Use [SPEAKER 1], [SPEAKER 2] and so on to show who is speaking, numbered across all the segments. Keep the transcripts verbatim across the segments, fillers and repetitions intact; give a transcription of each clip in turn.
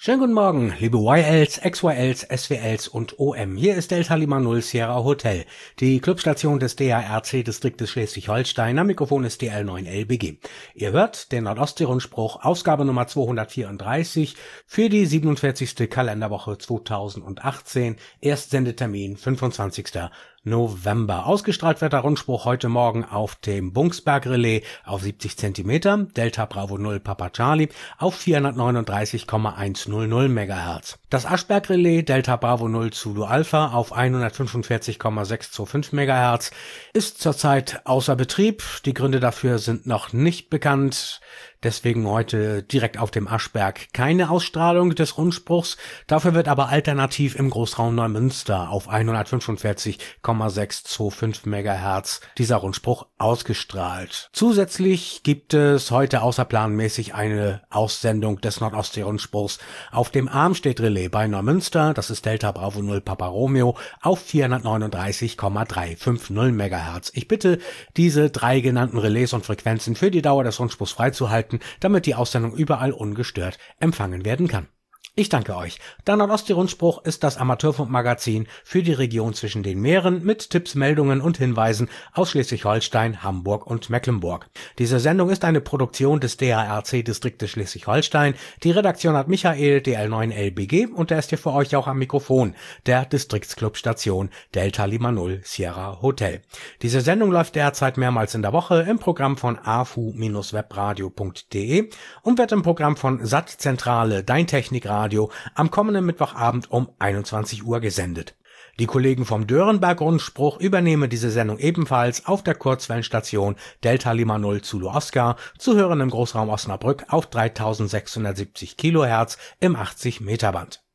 [SPEAKER 1] Schönen guten Morgen, liebe Y Ls, X Y Ls, S W Ls und O M. Hier ist Delta Lima Null Sierra Hotel, die Clubstation des D A R C-Distriktes Schleswig-Holstein. Am Mikrofon ist D L neun L B G. Ihr hört den Nordostsee-Rundspruch, Ausgabe Nummer zweihundertvierunddreißig für die siebenundvierzigste Kalenderwoche zweitausendachtzehn, Erstsendetermin fünfundzwanzigster November. Ausgestrahlt wird der Rundspruch heute Morgen auf dem Bungsberg-Relais auf siebzig Zentimeter, Delta Bravo null Papa Charlie auf vierhundertneununddreißig Komma hundertzehn Megahertz. Das Aschberg-Relais Delta Bravo null Zulu Alpha auf hundertfünfundvierzig Komma sechshundertfünfundzwanzig Megahertz ist zurzeit außer Betrieb. Die Gründe dafür sind noch nicht bekannt. Deswegen heute direkt auf dem Aschberg keine Ausstrahlung des Rundspruchs. Dafür wird aber alternativ im Großraum Neumünster auf hundertfünfundvierzig Komma sechshundertfünfundzwanzig Megahertz dieser Rundspruch ausgestrahlt. Zusätzlich gibt es heute außerplanmäßig eine Aussendung des Nordostsee-Rundspruchs auf dem Armstedt-Relais bei Neumünster. Das ist Delta Bravo null Papa Romeo auf vierhundertneununddreißig Komma dreihundertfünfzig Megahertz. Ich bitte, diese drei genannten Relais und Frequenzen für die Dauer des Rundspruchs freizuhalten, damit die Aussendung überall ungestört empfangen werden kann. Ich danke euch. Der Nordostsee-Rundspruch ist das Amateurfunkmagazin für die Region zwischen den Meeren mit Tipps, Meldungen und Hinweisen aus Schleswig-Holstein, Hamburg und Mecklenburg. Diese Sendung ist eine Produktion des D A R C-Distriktes Schleswig-Holstein. Die Redaktion hat Michael, D L neun L B G, und er ist hier für euch auch am Mikrofon, der Distriktsclub-Station Delta Lima Null Sierra Hotel. Diese Sendung läuft derzeit mehrmals in der Woche im Programm von a f u Bindestrich webradio punkt de und wird im Programm von Sattzentrale Dein Technikradio am kommenden Mittwochabend um einundzwanzig Uhr gesendet. Die Kollegen vom Dörenberg-Rundspruch übernehmen diese Sendung ebenfalls auf der Kurzwellenstation Delta Lima Null Zulu Oscar, zu hören im Großraum Osnabrück auf dreitausendsechshundertsiebzig Kilohertz im achtzig Meter Band.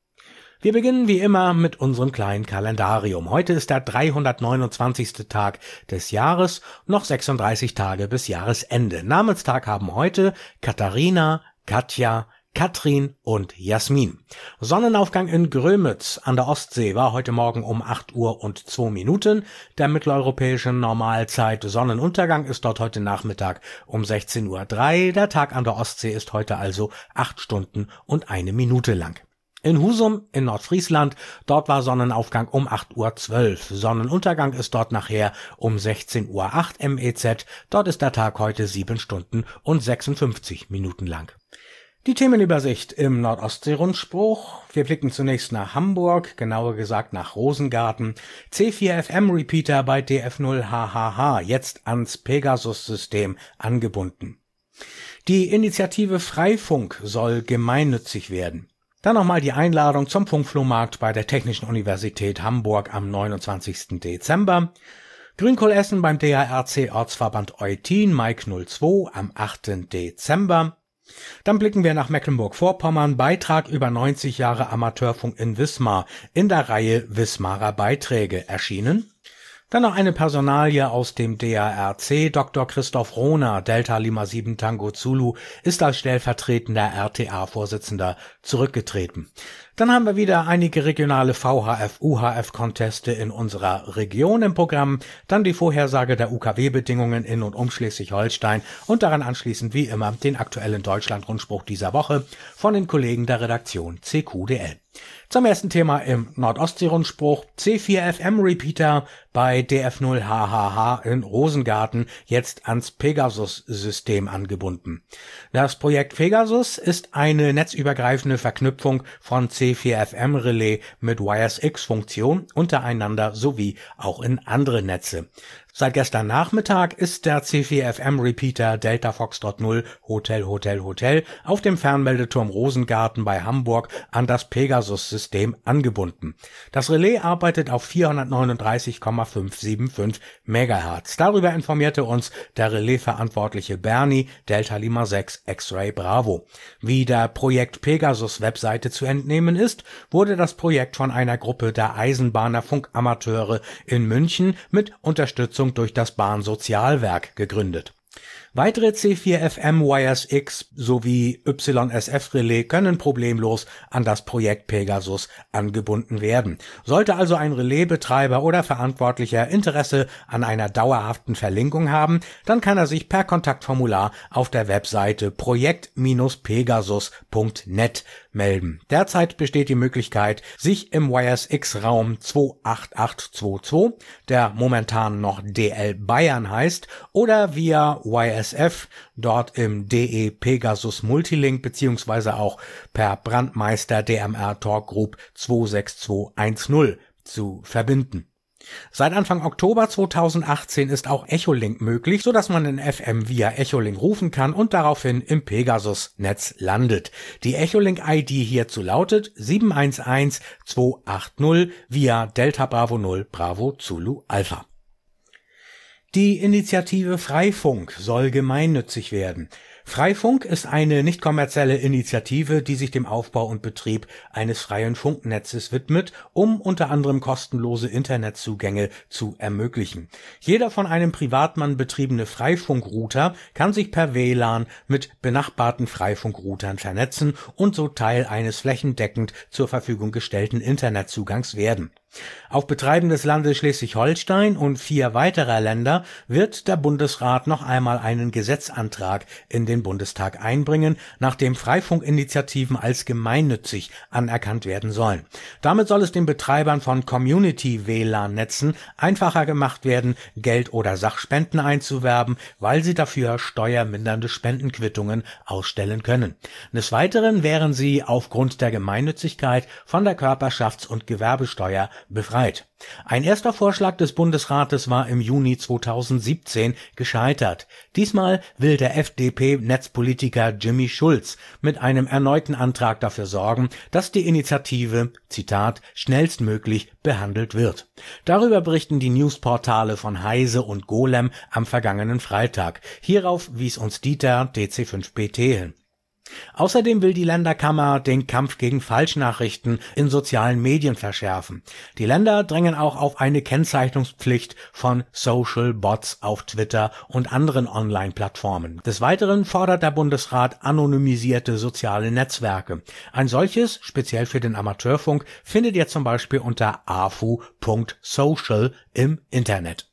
[SPEAKER 1] Wir beginnen wie immer mit unserem kleinen Kalendarium. Heute ist der dreihundertneunundzwanzigste Tag des Jahres, noch sechsunddreißig Tage bis Jahresende. Namenstag haben heute Katharina, Katja, Katrin und Jasmin. Sonnenaufgang in Grömitz an der Ostsee war heute Morgen um acht Uhr und zwei Minuten der mitteleuropäischen Normalzeit. Sonnenuntergang ist dort heute Nachmittag um sechzehn Uhr drei. Der Tag an der Ostsee ist heute also acht Stunden und eine Minute lang. In Husum in Nordfriesland, dort war Sonnenaufgang um acht Uhr zwölf. Sonnenuntergang ist dort nachher um sechzehn Uhr acht M E Z. Dort ist der Tag heute sieben Stunden und sechsundfünfzig Minuten lang. Die Themenübersicht im Nordostsee-Rundspruch. Wir blicken zunächst nach Hamburg, genauer gesagt nach Rosengarten. C vier F M Repeater bei D F null H H H, jetzt ans Pegasus-System angebunden. Die Initiative Freifunk soll gemeinnützig werden. Dann nochmal die Einladung zum Funkflohmarkt bei der Technischen Universität Hamburg am neunundzwanzigsten Dezember. Grünkohlessen beim D A R C-Ortsverband Eutin, Mike null zwei am achten Dezember. Dann blicken wir nach Mecklenburg-Vorpommern, Beitrag über neunzig Jahre Amateurfunk in Wismar, in der Reihe Wismarer Beiträge erschienen. Dann noch eine Personalie aus dem D A R C. Doktor Christoph Rohner, Delta Lima sieben Tango Zulu, ist als stellvertretender R T A-Vorsitzender zurückgetreten. Dann haben wir wieder einige regionale V H F-U H F-Conteste in unserer Region im Programm, dann die Vorhersage der U K W-Bedingungen in und um Schleswig-Holstein und daran anschließend wie immer den aktuellen Deutschland-Rundspruch dieser Woche von den Kollegen der Redaktion C Q D L. Zum ersten Thema im Nordostsee-Rundspruch: C vier F M Repeater bei D F null H H H in Rosengarten, jetzt ans Pegasus-System angebunden. Das Projekt Pegasus ist eine netzübergreifende Verknüpfung von C vier F M Relais mit Y S X-Funktion untereinander sowie auch in andere Netze. Seit gestern Nachmittag ist der C vier F M Repeater Delta Foxtrot null Hotel Hotel Hotel auf dem Fernmeldeturm Rosengarten bei Hamburg an das Pegasus-System angebunden. Das Relais arbeitet auf vierhundertneununddreißig Komma fünfhundertfünfundsiebzig Megahertz. Darüber informierte uns der Relais-Verantwortliche Bernie, Delta Lima sechs X-Ray Bravo. Wie der Projekt Pegasus-Webseite zu entnehmen ist, wurde das Projekt von einer Gruppe der Eisenbahner-Funkamateure in München mit Unterstützung durch das Bahnsozialwerk gegründet. Weitere C vier F M Y S X sowie Y S F-Relais können problemlos an das Projekt Pegasus angebunden werden. Sollte also ein Relaisbetreiber oder Verantwortlicher Interesse an einer dauerhaften Verlinkung haben, dann kann er sich per Kontaktformular auf der Webseite projekt Bindestrich pegasus Punkt net melden. Derzeit besteht die Möglichkeit, sich im Y S X-Raum zwei acht acht zwei zwei, der momentan noch D L Bayern heißt, oder via Y S F, dort im D E Pegasus Multilink beziehungsweise auch per Brandmeister D M R Talk Group zwei sechs zwei eins null zu verbinden. Seit Anfang Oktober zweitausendachtzehn ist auch Echolink möglich, so dass man in F M via Echolink rufen kann und daraufhin im Pegasus-Netz landet. Die Echolink-I D hierzu lautet sieben eins eins zwei acht null via Delta Bravo null Bravo Zulu Alpha. Die Initiative Freifunk soll gemeinnützig werden. Freifunk ist eine nicht kommerzielle Initiative, die sich dem Aufbau und Betrieb eines freien Funknetzes widmet, um unter anderem kostenlose Internetzugänge zu ermöglichen. Jeder von einem Privatmann betriebene Freifunkrouter kann sich per W L A N mit benachbarten Freifunkroutern vernetzen und so Teil eines flächendeckend zur Verfügung gestellten Internetzugangs werden. Auf Betreiben des Landes Schleswig-Holstein und vier weiterer Länder wird der Bundesrat noch einmal einen Gesetzantrag in den Bundestag einbringen, nachdem Freifunkinitiativen als gemeinnützig anerkannt werden sollen. Damit soll es den Betreibern von Community-W L A N-Netzen einfacher gemacht werden, Geld oder Sachspenden einzuwerben, weil sie dafür steuermindernde Spendenquittungen ausstellen können. Des Weiteren wären sie aufgrund der Gemeinnützigkeit von der Körperschafts- und Gewerbesteuer befreit. Ein erster Vorschlag des Bundesrates war im Juni zweitausendsiebzehn gescheitert. Diesmal will der F D P-Netzpolitiker Jimmy Schulz mit einem erneuten Antrag dafür sorgen, dass die Initiative, Zitat, schnellstmöglich behandelt wird. Darüber berichten die Newsportale von Heise und Golem am vergangenen Freitag. Hierauf wies uns Dieter, D C fünf B T, hin. Außerdem will die Länderkammer den Kampf gegen Falschnachrichten in sozialen Medien verschärfen. Die Länder drängen auch auf eine Kennzeichnungspflicht von Social Bots auf Twitter und anderen Online-Plattformen. Des Weiteren fordert der Bundesrat anonymisierte soziale Netzwerke. Ein solches, speziell für den Amateurfunk, findet ihr zum Beispiel unter a f u punkt social im Internet.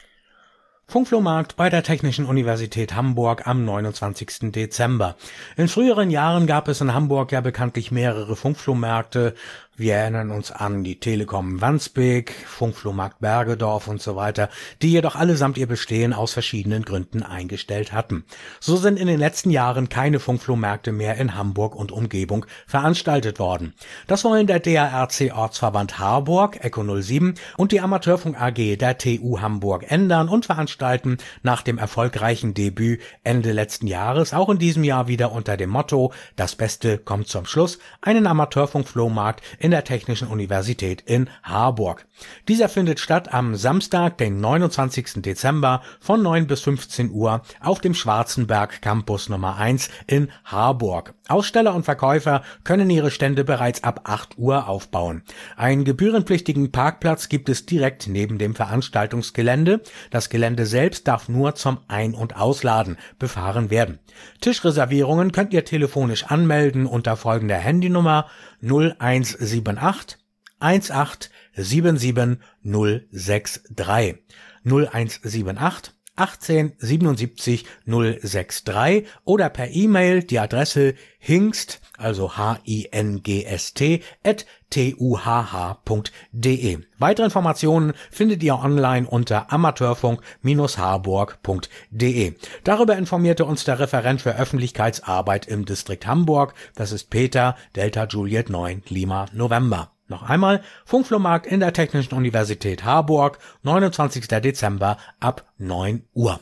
[SPEAKER 1] Funkflohmarkt bei der Technischen Universität Hamburg am neunundzwanzigsten Dezember. In früheren Jahren gab es in Hamburg ja bekanntlich mehrere Funkflohmärkte. Wir erinnern uns an die Telekom Wandsbek, Funkflohmarkt Bergedorf und so weiter, die jedoch allesamt ihr Bestehen aus verschiedenen Gründen eingestellt hatten. So sind in den letzten Jahren keine Funkflohmärkte mehr in Hamburg und Umgebung veranstaltet worden. Das wollen der D A R C-Ortsverband Harburg, Echo null sieben, und die Amateurfunk A G der T U Hamburg ändern und veranstalten nach dem erfolgreichen Debüt Ende letzten Jahres auch in diesem Jahr wieder unter dem Motto „Das Beste kommt zum Schluss" einen Amateurfunk-Flohmarkt in der Technischen Universität in Harburg. Dieser findet statt am Samstag, den neunundzwanzigsten Dezember von neun bis fünfzehn Uhr auf dem Schwarzenberg Campus Nummer eins in Harburg. Aussteller und Verkäufer können ihre Stände bereits ab acht Uhr aufbauen. Einen gebührenpflichtigen Parkplatz gibt es direkt neben dem Veranstaltungsgelände. Das Gelände selbst darf nur zum Ein- und Ausladen befahren werden. Tischreservierungen könnt ihr telefonisch anmelden unter folgender Handynummer null eins sieben acht eins acht sieben sieben null sechs drei null eins sieben acht achtzehn siebenundsiebzig null sechs drei oder per E-Mail die Adresse hingst, also H I N G S T, at t u h h punkt d e. Weitere Informationen findet ihr online unter amateurfunk Bindestrich harburg punkt d e. Darüber informierte uns der Referent für Öffentlichkeitsarbeit im Distrikt Hamburg, das ist Peter, Delta Juliet neun Lima November. Noch einmal, Funkflohmarkt in der Technischen Universität Harburg, neunundzwanzigsten Dezember ab neun Uhr.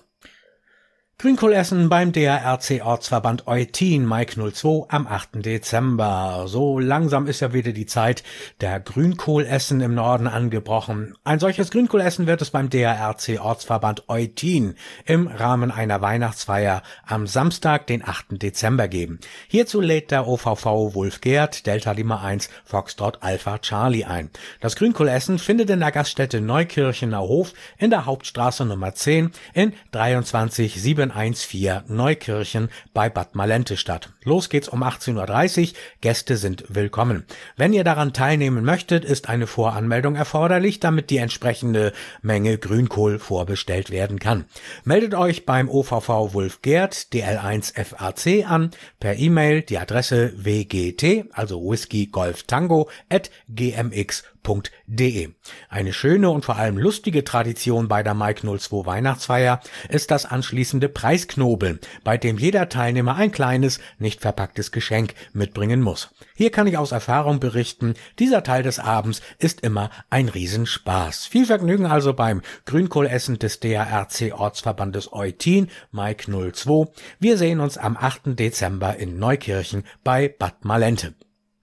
[SPEAKER 1] Grünkohlessen beim D A R C-Ortsverband Eutin, Mike null zwei, am achten Dezember. So langsam ist ja wieder die Zeit der Grünkohlessen im Norden angebrochen. Ein solches Grünkohlessen wird es beim D A R C-Ortsverband Eutin im Rahmen einer Weihnachtsfeier am Samstag, den achten Dezember geben. Hierzu lädt der O V V Wolf Gerd, Delta Lima eins, Foxtrot Alpha Charlie ein. Das Grünkohlessen findet in der Gaststätte Neukirchener Hof in der Hauptstraße Nummer zehn in dreiundzwanzig sieben eins vier Neukirchen bei Bad Malente statt. Los geht's um achtzehn Uhr dreißig, Gäste sind willkommen. Wenn ihr daran teilnehmen möchtet, ist eine Voranmeldung erforderlich, damit die entsprechende Menge Grünkohl vorbestellt werden kann. Meldet euch beim O V V Wulfgerd D L eins F A C an, per E-Mail, die Adresse w g t, also Whisky Golf Tango, at g m x punkt d e. Eine schöne und vor allem lustige Tradition bei der Mike null zwei Weihnachtsfeier ist das anschließende Preisknobeln, bei dem jeder Teilnehmer ein kleines, nicht verpacktes Geschenk mitbringen muss. Hier kann ich aus Erfahrung berichten, dieser Teil des Abends ist immer ein Riesenspaß. Viel Vergnügen also beim Grünkohlessen des D A R C Ortsverbandes Eutin, Mike null zwei. Wir sehen uns am achten Dezember in Neukirchen bei Bad Malente.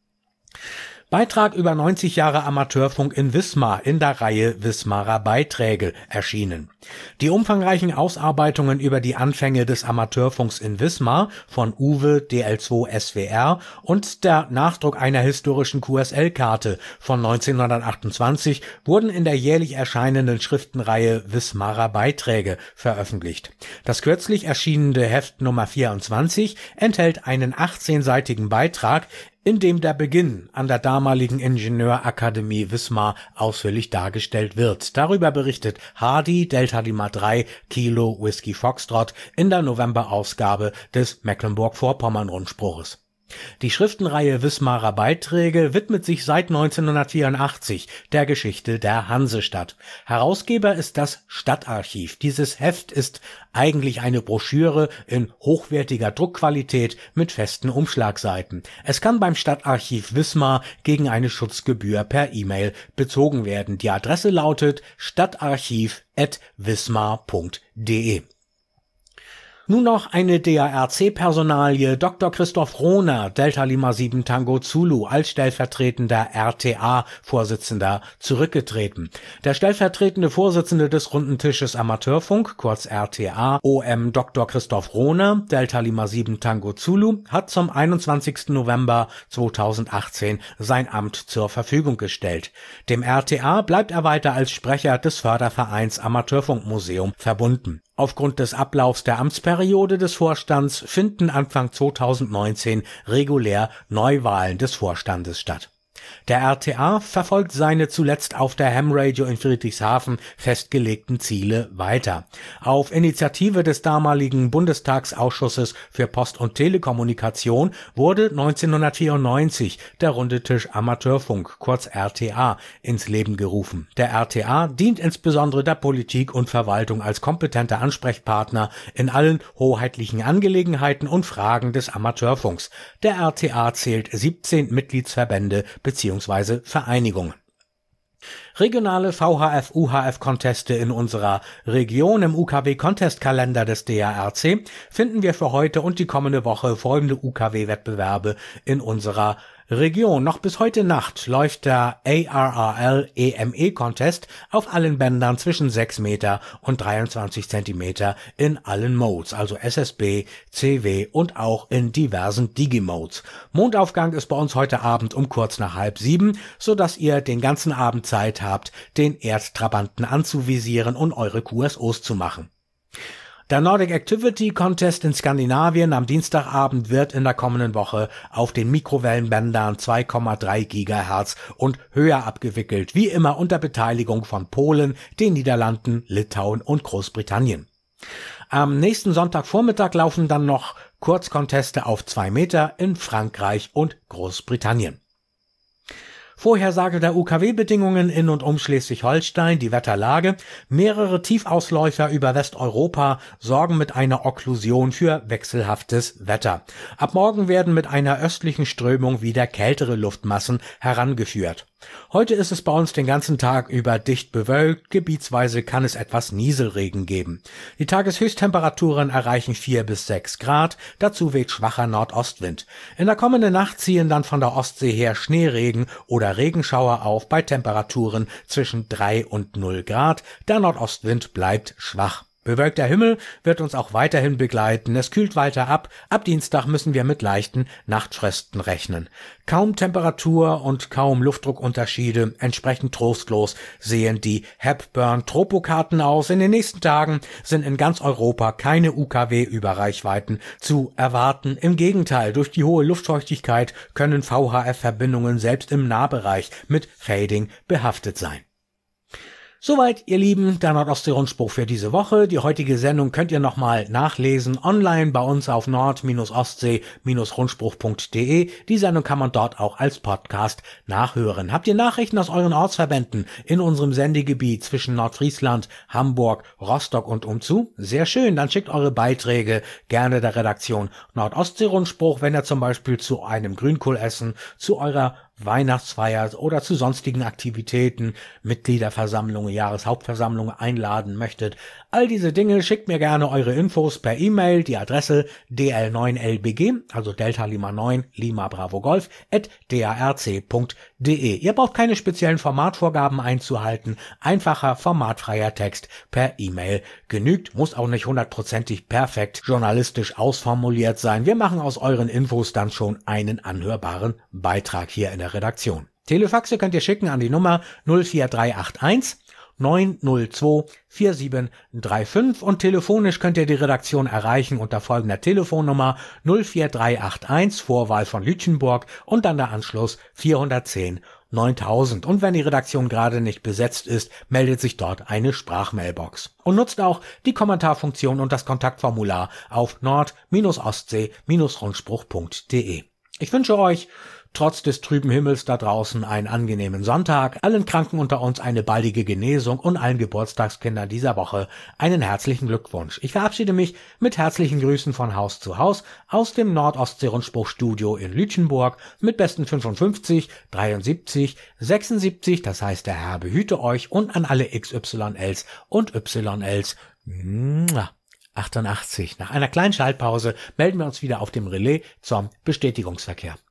[SPEAKER 1] Beitrag über neunzig Jahre Amateurfunk in Wismar in der Reihe Wismarer Beiträge erschienen. Die umfangreichen Ausarbeitungen über die Anfänge des Amateurfunks in Wismar von Uwe D L zwei S W R und der Nachdruck einer historischen Q S L-Karte von neunzehnhundertachtundzwanzig wurden in der jährlich erscheinenden Schriftenreihe Wismarer Beiträge veröffentlicht. Das kürzlich erschienene Heft Nummer vierundzwanzig enthält einen achtzehnseitigen Beitrag, in dem der Beginn an der damaligen Ingenieurakademie Wismar ausführlich dargestellt wird. Darüber berichtet Hardy Delta Lima drei Kilo Whisky Foxtrot in der Novemberausgabe des Mecklenburg-Vorpommern-Rundspruches. Die Schriftenreihe Wismarer Beiträge widmet sich seit neunzehnhundertvierundachtzig der Geschichte der Hansestadt. Herausgeber ist das Stadtarchiv. Dieses Heft ist eigentlich eine Broschüre in hochwertiger Druckqualität mit festen Umschlagseiten. Es kann beim Stadtarchiv Wismar gegen eine Schutzgebühr per E-Mail bezogen werden. Die Adresse lautet stadtarchiv at wismar punkt d e. Nun noch eine D A R C-Personalie. Doktor Christoph Rohner, Delta Lima sieben Tango Zulu, als stellvertretender R T A-Vorsitzender zurückgetreten. Der stellvertretende Vorsitzende des Runden Tisches Amateurfunk, kurz R T A, O M Doktor Christoph Rohner, Delta Lima sieben Tango Zulu, hat zum einundzwanzigsten November zweitausendachtzehn sein Amt zur Verfügung gestellt. Dem R T A bleibt er weiter als Sprecher des Fördervereins Amateurfunkmuseum verbunden. Aufgrund des Ablaufs der Amtsperiode des Vorstands finden Anfang zweitausendneunzehn regulär Neuwahlen des Vorstandes statt. Der R T A verfolgt seine zuletzt auf der Ham Radio in Friedrichshafen festgelegten Ziele weiter. Auf Initiative des damaligen Bundestagsausschusses für Post- und Telekommunikation wurde neunzehnhundertvierundneunzig der Runde Tisch Amateurfunk, kurz R T A, ins Leben gerufen. Der R T A dient insbesondere der Politik und Verwaltung als kompetenter Ansprechpartner in allen hoheitlichen Angelegenheiten und Fragen des Amateurfunks. Der R T A zählt siebzehn Mitgliedsverbände bzw. Vereinigungen. Regionale V H F-U H F-Conteste in unserer Region. Im U K W-Contest-Kalender des D A R C finden wir für heute und die kommende Woche folgende U K W-Wettbewerbe in unserer Region. Noch bis heute Nacht läuft der A R R L E M E-Contest auf allen Bändern zwischen sechs Meter und dreiundzwanzig Zentimeter in allen Modes, also S S B, C W und auch in diversen Digimodes. Mondaufgang ist bei uns heute Abend um kurz nach halb sieben, sodass ihr den ganzen Abend Zeit habt, den Erdtrabanten anzuvisieren und eure Q S Os zu machen. Der Nordic Activity Contest in Skandinavien am Dienstagabend wird in der kommenden Woche auf den Mikrowellenbändern zwei Komma drei Gigahertz und höher abgewickelt, wie immer unter Beteiligung von Polen, den Niederlanden, Litauen und Großbritannien. Am nächsten Sonntagvormittag laufen dann noch Kurzconteste auf zwei Meter in Frankreich und Großbritannien. Vorhersage der U K W-Bedingungen in und um Schleswig-Holstein, die Wetterlage. Mehrere Tiefausläufer über Westeuropa sorgen mit einer Okklusion für wechselhaftes Wetter. Ab morgen werden mit einer östlichen Strömung wieder kältere Luftmassen herangeführt. Heute ist es bei uns den ganzen Tag über dicht bewölkt, gebietsweise kann es etwas Nieselregen geben. Die Tageshöchsttemperaturen erreichen vier bis sechs Grad, dazu weht schwacher Nordostwind. In der kommenden Nacht ziehen dann von der Ostsee her Schneeregen oder Regenschauer auf bei Temperaturen zwischen drei und null Grad, der Nordostwind bleibt schwach. Bewölkter Himmel wird uns auch weiterhin begleiten. Es kühlt weiter ab. Ab Dienstag müssen wir mit leichten Nachtfrösten rechnen. Kaum Temperatur und kaum Luftdruckunterschiede. Entsprechend trostlos sehen die Hepburn-Tropokarten aus. In den nächsten Tagen sind in ganz Europa keine U K W-Überreichweiten zu erwarten. Im Gegenteil, durch die hohe Luftfeuchtigkeit können V H F-Verbindungen selbst im Nahbereich mit Fading behaftet sein. Soweit, ihr Lieben, der Nordostsee-Rundspruch für diese Woche. Die heutige Sendung könnt ihr nochmal nachlesen online bei uns auf nord ostsee rundspruch punkt de. Die Sendung kann man dort auch als Podcast nachhören. Habt ihr Nachrichten aus euren Ortsverbänden in unserem Sendegebiet zwischen Nordfriesland, Hamburg, Rostock und umzu? Sehr schön, dann schickt eure Beiträge gerne der Redaktion Nordostsee-Rundspruch, wenn ihr zum Beispiel zu einem Grünkohlessen, zu eurer Weihnachtsfeier oder zu sonstigen Aktivitäten, Mitgliederversammlungen, Jahreshauptversammlungen einladen möchtet. All diese Dinge schickt mir gerne eure Infos per E-Mail, die Adresse d l neun l b g, also Delta Lima neun, Lima Bravo Golf, at d a r c punkt d e. Ihr braucht keine speziellen Formatvorgaben einzuhalten, einfacher, formatfreier Text per E-Mail genügt, muss auch nicht hundertprozentig perfekt journalistisch ausformuliert sein. Wir machen aus euren Infos dann schon einen anhörbaren Beitrag hier in der Redaktion. Telefaxe könnt ihr schicken an die Nummer null vier drei acht eins neun null zwei vier sieben drei fünf und telefonisch könnt ihr die Redaktion erreichen unter folgender Telefonnummer null vier drei acht eins, Vorwahl von Lütjenburg und dann der Anschluss vierhundertzehn neuntausend. Und wenn die Redaktion gerade nicht besetzt ist, meldet sich dort eine Sprachmailbox. Und nutzt auch die Kommentarfunktion und das Kontaktformular auf nord ostsee rundspruch punkt de. Ich wünsche euch trotz des trüben Himmels da draußen einen angenehmen Sonntag, allen Kranken unter uns eine baldige Genesung und allen Geburtstagskindern dieser Woche einen herzlichen Glückwunsch. Ich verabschiede mich mit herzlichen Grüßen von Haus zu Haus aus dem Nordostsee-Rundspruch-Studio in Lütjenburg mit besten fünfundfünfzig, dreiundsiebzig, sechsundsiebzig, das heißt der Herr behüte euch, und an alle X Y Ls und Y Ls. achtundachtzig. Nach einer kleinen Schaltpause melden wir uns wieder auf dem Relais zum Bestätigungsverkehr.